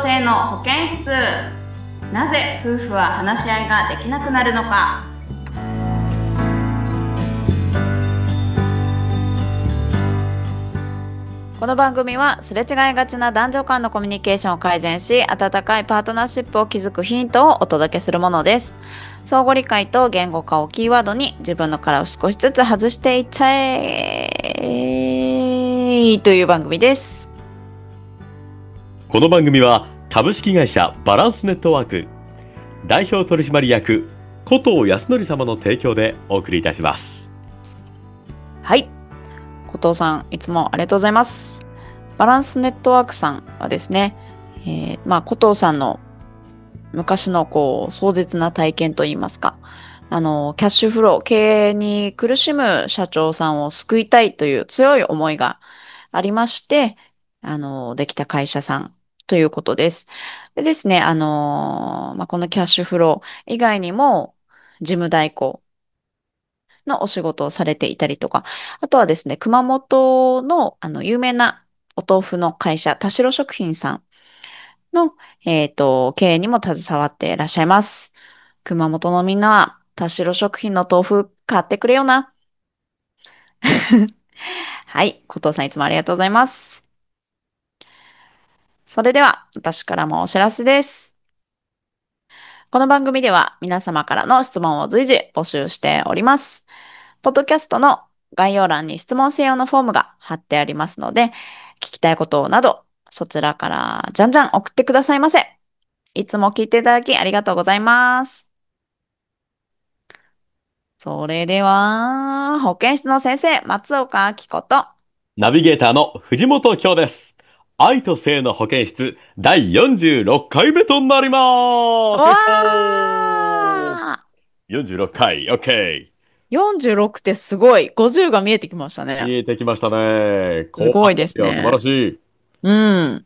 性の保健室。なぜ夫婦は話し合いができなくなるのか。この番組はすれ違いがちな男女間のコミュニケーションを改善し、温かいパートナーシップを築くヒントをお届けするものです。相互理解と言語化をキーワードに自分の殻を少しずつ外していっちゃえという番組です。 この番組は株式会社バランスネットワーク代表取締役古藤康則様の提供でお送りいたします。 はい、古藤さんいつもありがとうございます。バランスネットワークさんはですね、古藤さんの昔の壮絶な体験といいますか、キャッシュフロー、経営に苦しむ社長さんを救いたいという強い思いがありまして、できた会社さんということです。でですね、このキャッシュフロー以外にも、事務代行のお仕事をされていたりとか、あとはですね、熊本の、有名なお豆腐の会社、田代食品さんの、経営にも携わっていらっしゃいます。熊本のみんなは、田代食品の豆腐買ってくれよな。はい、古藤さんいつもありがとうございます。それでは、私からもお知らせです。この番組では皆様からの質問を随時募集しております。ポッドキャストの概要欄に質問専用のフォームが貼ってありますので、聞きたいことなど、そちらからじゃんじゃん送ってくださいませ。いつも聞いていただきありがとうございます。それでは、保健室の先生、松岡明子と、 ナビゲーターの藤本京です。愛と性の保健室第46回目となりまわす。 ー 46回、OK。 46ってすごい。50が見えてきましたね。 見えてきましたね。後すごいで半ですよ。素晴らすね。 しい。 うん。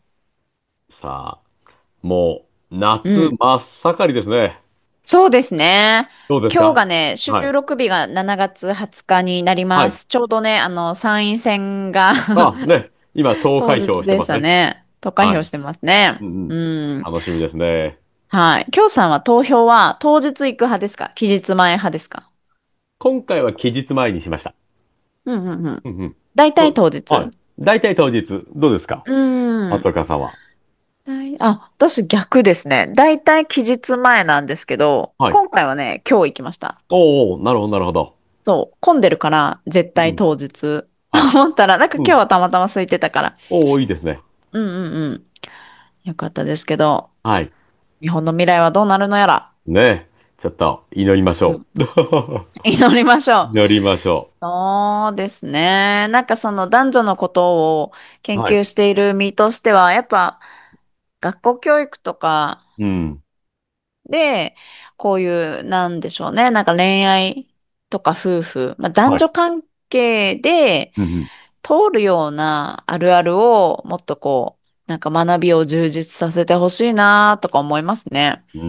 さあ、もう夏うん。 真っ盛りですね。 そうですね。 どうですか？ 今日がね、収はい。 録日が7月20日になりはい。 ます。ちょうどね、参院選があ、ね。今、投当開票日でししてますね。 たね。投開はい。 票してますね。 うんうん。 うん。 楽しみですね。 はい。きょうさんは投票は当日行く派ですか、期日前派ですか？ 今回は期日前にしました。 うんうんうん。 うんうん。 大体当日。 はい。大体当日、どうですか？ うーん。 松岡さんは。 私逆ですね。大体期日前なんですけど、 はい。 今回はね、今日行きました。 おー、なるほど、なるほど。 そう、混んでるから絶うん。 対当日とあ、 思ったら、なんかうん。 今日はたまたま空いてたから。 おー、いいですね。 うんうんうん。よかったですけど、 はい。 日本の未来はどうなるのやら。 ね。ちょっと祈りましょうん、 う。 祈りましょう。 祈りましょそうですね。なんかその男女のことをう。 研はい。 究している身としては、やっぱ学校教育とかうん。 で、こういう、なんでしょうね。なんか恋愛とか夫婦、男はい。 女関係でうんうん。 通るようなあるあるをもっとなんか学びを充実させてほしいなとか思いますね。 うん。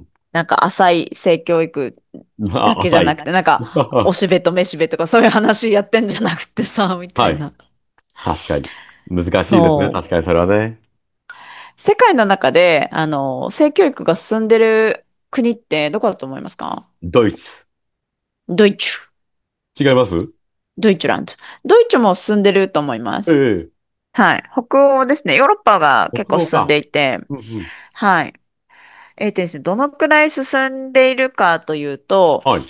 なんか浅い性教育まだあ、浅い。 けじゃなくて、なんか、おしべとめしべとかそういう話やってんじゃなくてさ、みたはい。 いな。 確かに。難しいですね。 そう。 確かにそれはね。 世界の中で、性教育が進んでる国ってどこだと思いますか？ ドイツ。 ドイツ。 違います？ ドイツランド。ドイツも進んでると思います。 ええ。 はい。北欧ですね。ヨーロッパが結構進ん北欧か。 でいて、 うんうん。 はい。ですね、どのくらい進んでいるかというと、 はい。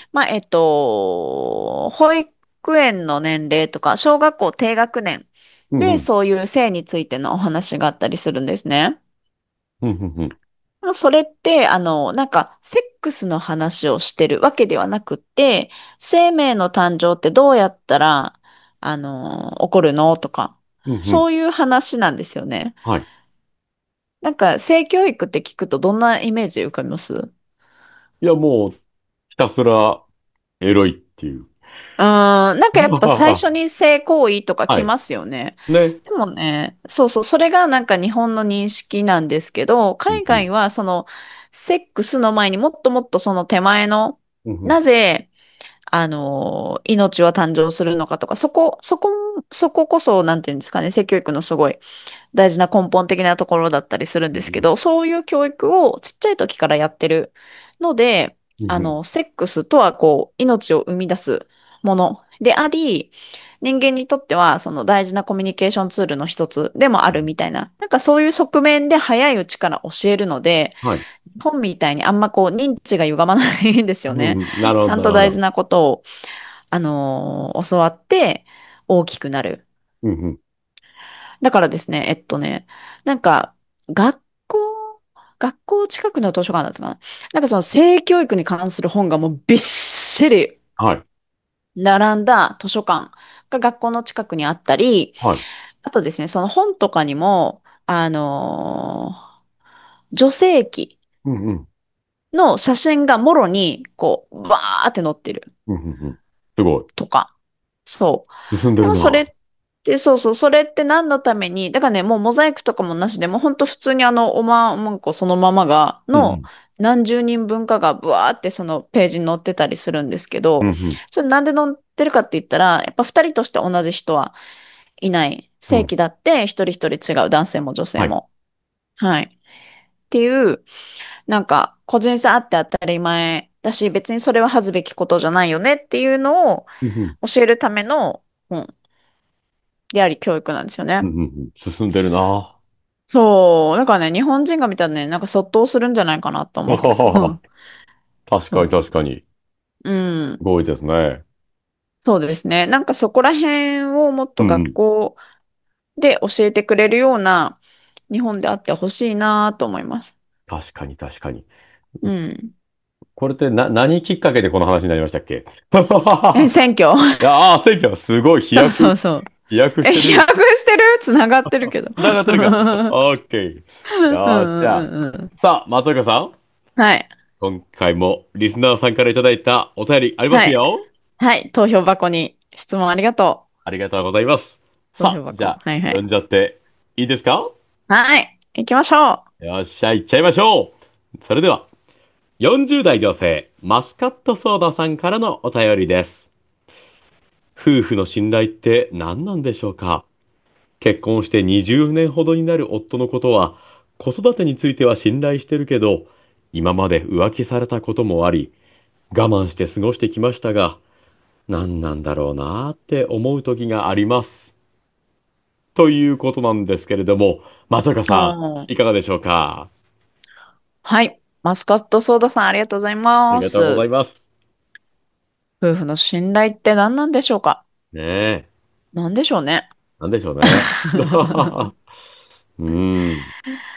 保育園の年齢とか、小学校低学年で、 うんうん。 そういう性についてのお話があったりするんですね。 うんうんうん。 もうそれって、なんか、セックスの話をしてるわけではなくって、生命の誕生ってどうやったら、起こるのとか、 うんうん。 そういう話なんですよね。 はい。 なんか、性教育って聞くとどんなイメージ浮かびます？ いや、もう、ひたすら、エロいっていう。 なんかやっぱ最初に性行為とかはい。 来ますよね。 ね。 でもね、そうそう、それがなんか日本の認識なんですけど、 うんうん。 海外はセックスの前にもっともっとその手前の、 うんうん。 なぜ、 命は誕生するのかとか、そここそ、なんていうんですかね、性教育のすごい大事な根本的なところだったりするんうん。 ですけど、そういう教育をちっちゃい時からやってるので、 うん。 セックスとはこう、命を生み出すものであり、人間にとってはその大事なコミュニケーションツールの一つでもあるみたいな、なんかそういう側面で早いうちから教えるので、 はい。 本みたいにあんまこう認知が歪まないんですよね。 うん。なるほど、 ちゃんなるほど。 と大事なことを、教わって大きくなる。 うん。うん。 だからですね、なんか、学校、学校近くの図書館だったかな。なんかその性教育に関する本がもうびっしりはい。 並んだ図書館が学校の近くにあったり、 はい。 あとですね、その本とかにも、女性器うん。うん。 の写真がもろに、こう、バーって載ってるうん。うん。うん。すごい。 とか。そう。 進んでるな。 でもそれって、そうそう、それって何のために、だからね、もうモザイクとかもなしで、もうほんと普通にまんこそのままのうん。 何十人分かがブワーってそのページに載ってたりするんですけうん。 ど、 うん。 それなんで載ってるかって言ったら、やっぱ二人として同じ人はいない。 うん。 正規だって一人一人違う、男性も女性はい。 も。はい。っていう、なんか、個人差あって当たり前だし、別にそれは恥ずべきことじゃないよねっていうのをうん。 教えるための本であり教育なんですよね。 うん。うん。うん。進んでるな。 そう。だからね、日本人が見たらね、なんかそっとするんじゃないかなと思う。 確かに、 そう。 確かに。 うん。 すごいですね。 そうですね。なんかそこら辺をもっとうん。うん。 学校で教えてくれるような日本であってほしいなと思います。 確かに、確かに。 うん。 これって何きっかけでこの話になりましたっけ？ 選挙。 いや、選挙すごいそうそうそう。 飛躍して飛る。 躍してるつながってるけど。 繋がってるか。オッケー。 うんよっしゃ。 うんうんうん。 さあ、松岡さん。 はい。 今回もリスナーさんからいただいたお便りありまはい。 すよ。 はい。投票箱に質問ありがとありがとうございます。 う。投さあ、じ票箱。 ゃあ、 はいはい。 読んじゃっていいですか？ はい。行きましょよっしゃ、行っちゃいましょう。それでは、40代女性、マスカットソーダさんからのお便りです。夫婦の信頼って何なんでしょうか？結婚して20年ほどになる夫のことは、子育てについては信頼してるけど、今まで浮気されたこともあり、我慢して過ごしてきましたが、何なんだろうなーって思う時があります。ということなんですけれども、松坂う。 さん、 うん。 いかがでしょうか？ はい。マスカットソーダさんありがとうございありがとうござます。 います。 夫婦の信頼って何なんでしょうか？ ねえ、 何でしょうね。 なんでしょうね。うーん。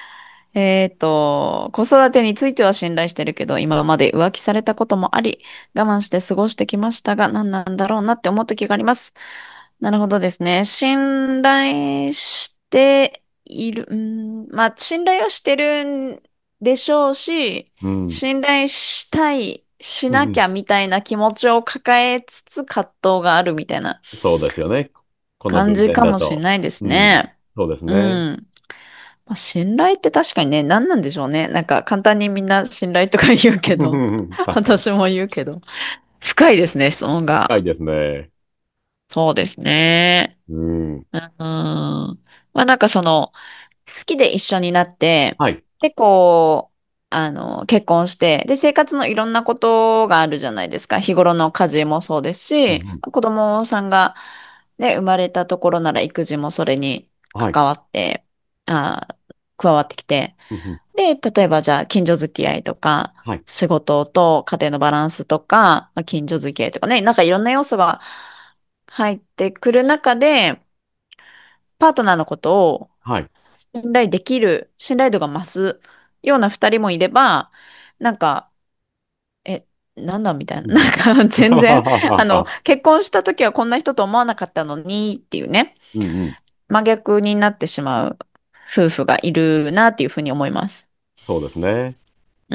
子育てについては信頼してるけど、今まで浮気されたこともあり、我慢して過ごしてきましたが、何なんだろうなって思う時があります。なるほどですね。信頼している、まあ、信頼をしてるんでしょうし、 うん。 信頼したい、しうん。 なきゃみたいな気持ちを抱えつつ葛藤があるみたいなそうですよね。この文感じかもしれ面だと。 ないですうん。 ね。 そうですうね。 ん。まあ、信頼って確かにね、何なんでしょうね。なんか簡単にみんな信頼とか言うけど、 確かに。 私も言うけど、深いですね、質問が。 深いですね。 そうですね。 うん。 うん。まあなんかその、好きで一緒になって、 はい。 で、こう、結婚して、で、生活のいろんなことがあるじゃないですか。日頃の家事もそうですし、 うん。 子供さんが、ね、生まれたところなら育児もそれにはい。 関わって、あ加わってきて、 うん。 で、例えばじゃあ近所付き合いとか、 はい。 仕事と家庭のバランスとか、まあ近所付き合いとかね、なんかいろんな要素が入ってくる中で、パートナーのことをはい。 信頼できる、信頼度が増すような二人もいれば、なんか、え、なんだみたいな。 うん。 なんか全然、結婚した時はこんな人と思わなかったのにっていうね、 うん。うん。 真逆になってしまう夫婦がいるなっていうふうに思います。 そうですね。 うん。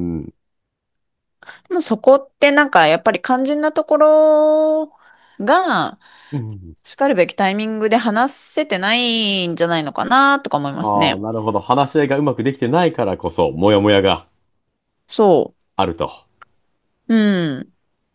うん。 でもそこってなんかやっぱり肝心なところが、 うん。 しかるべきタイミングで話せてないんじゃないのかなとか思いますああ、 ね。 なるほど。話し合いがうまくできてないからこそ、もやもやがそあると。 う。うん。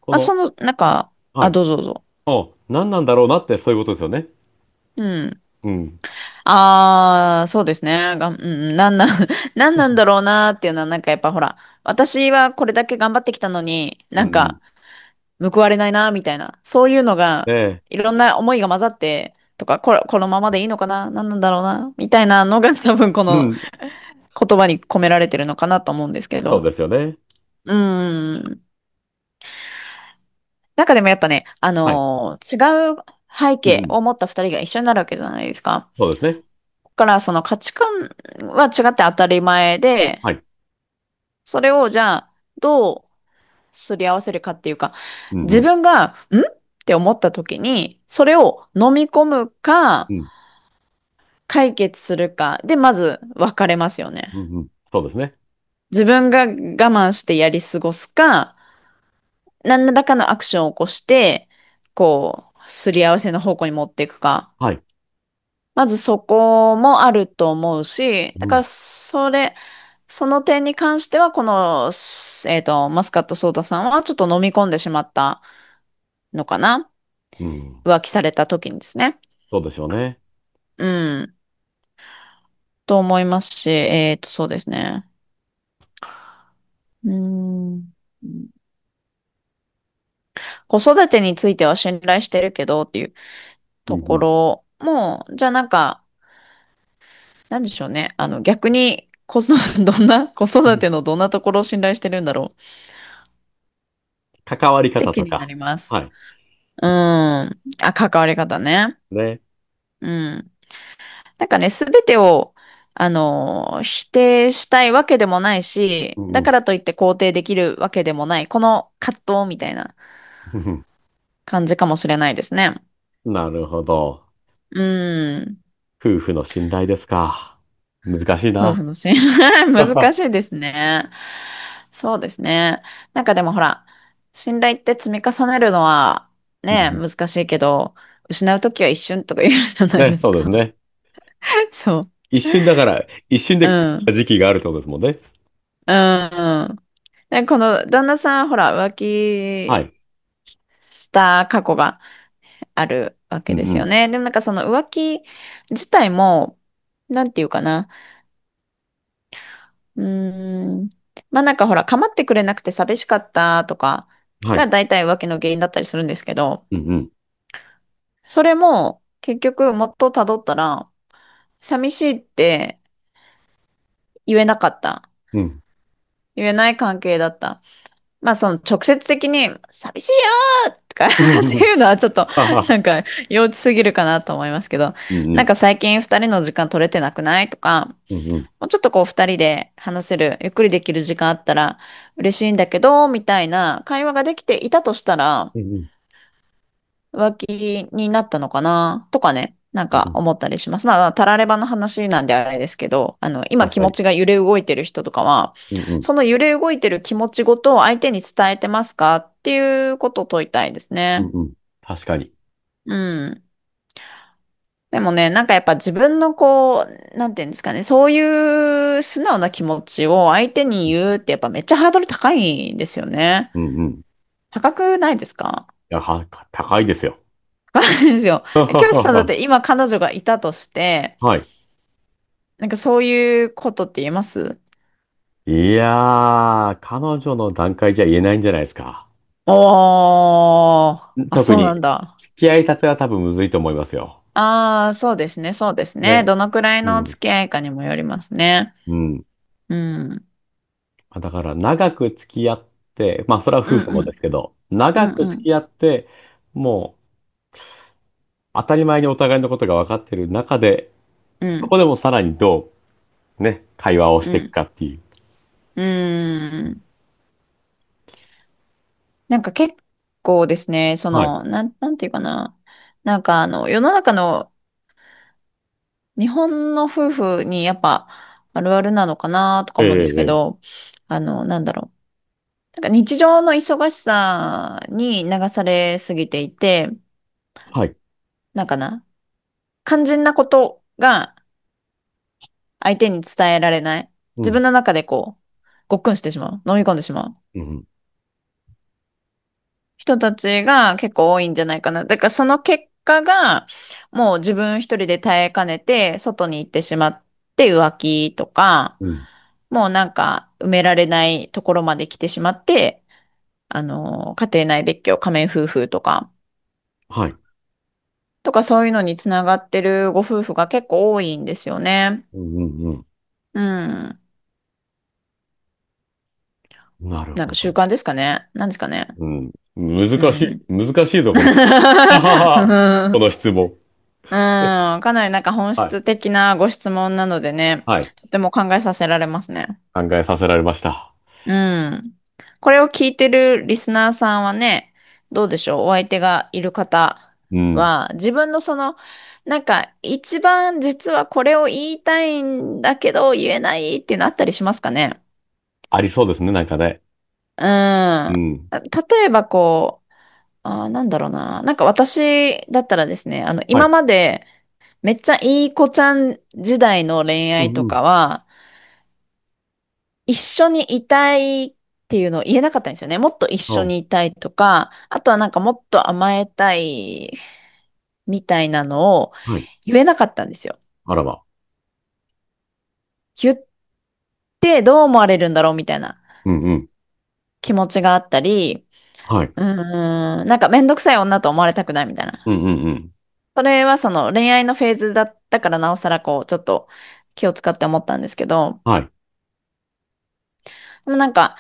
あ、 この、 あ、 はい。 どうぞどうぞ。 何なんだろうなってそういうことですよね。 うん。 うん。 ああ、そうですね。なんなんだろうなーっていうのは、やっぱほら、私はこれだけ頑張ってきたのに、 うんうん。 報われないなーみたいな、そういうのが、 ねえ。 いろんな思いが混ざって、とか、このままでいいのかななんなんだろうなみたいなのが多分このうん。 言葉に込められてるのかなと思うんですけそうど。 ですよね。 うーん。でもやっぱね、 はい。 違う背うんうん。 景を持った二人が一緒になるわけじゃないですか。 そうですね。 だからその価値観は違って当たり前で、 はい。 それをじゃあ、どうすり合わせるかっていうか、自うんうん。 分が、って思った時に、それを飲み込むか、 うん。 解決するかで、まず分かれますよね。 うんうん。そうですね。 自分が我慢してやり過ごすか、何らかのアクションを起こして、すり合わせの方向に持っていくか。 はい。 まずそこもあると思うし、だからうん。 その点に関しては、この、マスカットソーダさんはちょっと飲み込んでしまったのかな。 うん。 浮気された時にですね。 そうでしょうね。 うん。と思いますし、そうですね。うん。子育てについては信頼してるけどっていうとこうんうん。 ろも、じゃあなんでしょうね。逆に、子育てのどんなところを信頼してるんだろう関わりって気にな方とか。 ります。 はい。 うん。あ、関わり方ね。 ね。 うん。すべてを、否定したいわけでもないし、 うんうん。 だからといって肯定できるわけでもない、この葛藤みたいな感じかもしれないですね。 なるほど。 うん。 夫婦の信頼ですか。難しいな。 夫婦の信頼、難しいですね。そうですね。でもほら、信頼って積み重ねるのはね、 うんうん難しいけど、失うときは一瞬とか言うじゃないね、 ですか。 そうですね。 そう。 一瞬だから、一瞬でう来たん。 時期があるってことですもんね。 うん。この旦那さん、ほら、浮気はい。 した過去があるわけうんうん。 ですよね。でもその浮気自体も、なんていうかな。うーん。ほら、構ってくれなくて寂しかったとかはい。 が大体浮気の原因だったりするんですけど、 うんうん。 それも結局元をたどったら、寂しいって言えなかった。 うん。 言えない関係だった。その直接的に、寂しいよーとかっていうのはちょっと、 はは。 幼稚すぎるかなと思いますけど、 うんうん。 最近二人の時間取れてなくないとか、 うんうん。 もうちょっと二人で話せる、ゆっくりできる時間あったら嬉しいんだけど、みたいな会話ができていたとしたら、 うんうん。 浮気になったのかなとかね、 うんうん。 思ったりします。たらればの話なんであれですけど、今確かに。 気持ちが揺れ動いてる人とかは、 うんうん。 その揺れ動いてる気持ちごと相手に伝えてますかっていうことを問いたいですね。 うんうん。確かに。 うん。でもね、やっぱ自分のなんていうんですかね、そういう素直な気持ちを相手に言うってやっぱめっちゃハードル高いんですよね。 うんうん。い高くないですか？ や、高いですよ。 高いですよ。京師さんだって今彼女がいたとして、 はい。 そういうことって言えます？ いやー、彼女の段階じゃ言えないんじゃないですか。 おー。あ、そうな特に、 んだ。 付き合いたては多分むずいと思いますよ。 ああ、そうですね、そうですね。 ね。 どのくらいうん。 の付き合いかにもよりますね。 うん。 うん。 だから長く付き合って、まあそれは夫婦もでうんうん。 すけど、 うんうん。 長く付き合って、もう当たり前にお互いのことが分かってる中で、 うん。 そこでもさらにどうね、会話をしていくうん。 かっていう。 うーん。結構ですね、 はい。 なんていうかな。世の中の日本の夫婦にやっぱあるあるなのかなとかええ、 思うんですけええ。 ど、なんだろう。日常の忙しさに流されすぎていて、 はい。 なんかな、肝心なことが相手に伝えられない。 うん。 自分の中でごっくんしてしまう。飲み込んでしまう。 うん。 人たちが結構多いんじゃないかな。だからその結果が、もう自分一人で耐えかねて、外に行ってしまって浮気とか、 うん。 もうなんか埋められないところまで来てしまって、家庭内別居、仮面夫婦はい。 とかそういうのにつながってるご夫婦が結構多いんですよね。 うんうんうん。 うん。 なるなんかほど。 習慣ですかね。なんですかね。 うん。難しい、 うん。 難しいぞ、この、この質問。 うん、かなりなんか本はい。 質的なご質問なのでね、 はい。 とても考えさせられますね。 考えさせられました。 うん。これを聞いてるリスナーさんはね、どうでしょう、お相手がいる方うん。 は、自分のなんか一番実はこれを言いたいんだけど言えないっていうのあったりしますかね。 ありそうですね、なんかね。 うん。 うん。 例えばなんだろうな。なんか私だったらですね、今はい。 までめっちゃいい子ちゃん時代の恋愛とうんうん。 かは、一緒にいたいっていうのを言えなかったんですよね。もっと一緒あ、 にいたいとか、あとはなんかもっと甘えたいみたいなのをはい。 言えなかったんですよ。 あらば。 言ってどう思われるんだろうみたいなうんうん。 気持ちがあったり、 はい。 なんかめんどくさい女と思われたくないみたいな。 うんうんうん。 それはその恋愛のフェーズだったからなおさらちょっと気を使って思ったんですけど、 はい。 でもなんか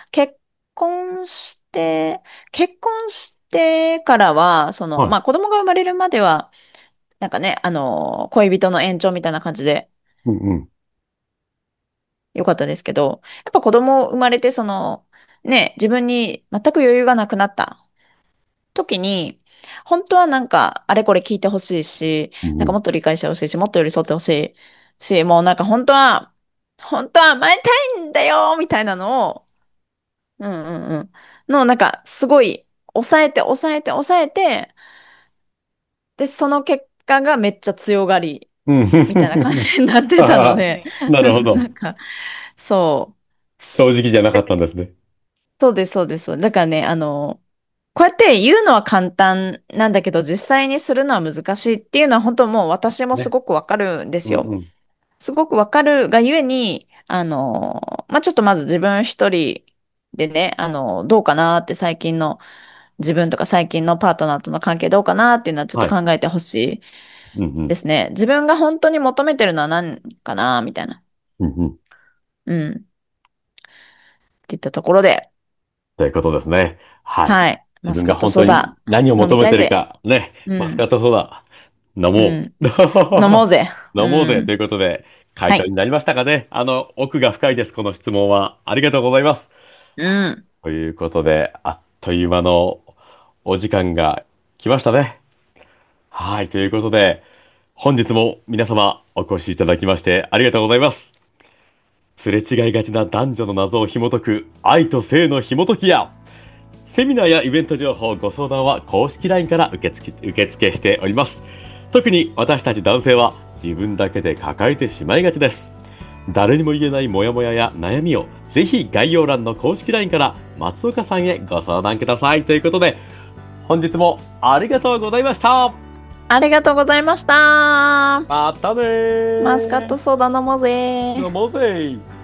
結婚してからは、 はい。 まあ子供が生まれるまでは、なんかね、恋人の延長みたいな感じでうんうん。 よかったですけど、やっぱ子供生まれて、ね、自分に全く余裕がなくなった時に、本当はなんか、あれこれ聞いてほしいし、 うんうん。 なんかもっと理解してほしいし、もっと寄り添ってほしいし、もうなんか本当は甘えたいんだよみたいなのを、うんうんうん。なんか、すごい、抑えて、抑えて、抑えて、で、その結果がめっちゃ強がり、 うん。 みたいな感じになってたので、 なるほど。 なんか、そう。 正直じゃなかったんですね。 そうです、そうです。だからね、こうやって言うのは簡単なんだけど、実際にするのは難しいっていうのは本当もう私もすね。 ごくわかるんですよ。 うんうん。 すごくわかるがゆえに、まあ、ちょっとまず自分一人でね、どうかなって最近の自分とか最近のパートナーとの関係どうかなっていうのはちょっとはい。 考えてほしいうんうん。 ですね。自分が本当に求めてるのは何かなみたいな。 うんうん。 うん。っていったところで、 ということですね。はい。 はい。 自マスカット分が本当ソーダに何を飲み求めてるたいぜ。 か、ね。マスカッうん。 トソーダ、飲もうん。 う。 飲もうぜ。う飲もうぜ。といん。 うことで、回はい。 答になりましたかね。奥が深いです。この質問は。ありがとうございます。 うん。 ということで、あっという間のお時間が来ましたね。はい。ということで、本日も皆様お越しいただきましてありがとうございます。すれ違いがちな男女の謎を紐解く愛と性の紐解きや、セミナーやイベント情報、ご相談は公式 LINE から受付しております。特に私たち男性は自分だけで抱えてしまいがちです。誰にも言えないモヤモヤや悩みをぜひ概要欄の公式 LINE から松岡さんへご相談ください。ということで、本日もありがとうございました。 ありがとうございました。 またねマスカットー。 ソーダ飲もうぜ。 飲もうぜ。